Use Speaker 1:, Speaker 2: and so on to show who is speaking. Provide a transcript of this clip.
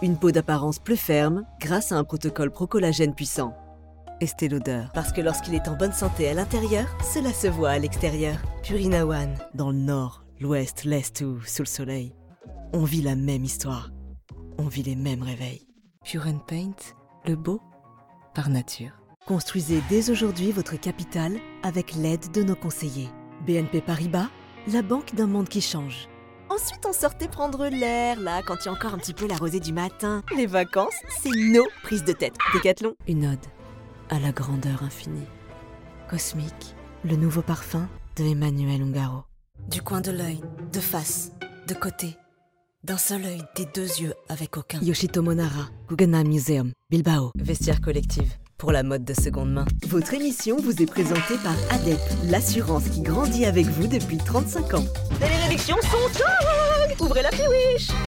Speaker 1: Une peau d'apparence plus ferme grâce à un protocole pro-collagène puissant. Estée Lauder, parce que lorsqu'il est en bonne santé à l'intérieur, cela se voit à l'extérieur. Purina One, dans le nord, l'ouest, l'est ou sous le soleil. On vit la même histoire. On vit les mêmes réveils. Pure and Paint, le beau par nature. Construisez dès aujourd'hui votre capital avec l'aide de nos conseillers. BNP Paribas, la banque d'un monde qui change. Ensuite, on sortait prendre l'air, là, quand il y a encore un petit peu la rosée du matin. Les vacances, c'est nos prises de tête. Décathlon. Une ode à la grandeur infinie. Cosmique, le nouveau parfum de Emmanuel Ungaro. Du coin de l'œil, de face, de côté. D'un seul œil, des deux yeux avec aucun. Yoshitomo Nara, Guggenheim Museum, Bilbao. Vestiaire collective, pour la mode de seconde main. Votre émission vous est présentée par ADEP, l'assurance qui grandit avec vous depuis 35 ans. Et les réductions sont dingues! Ouvrez la Wish!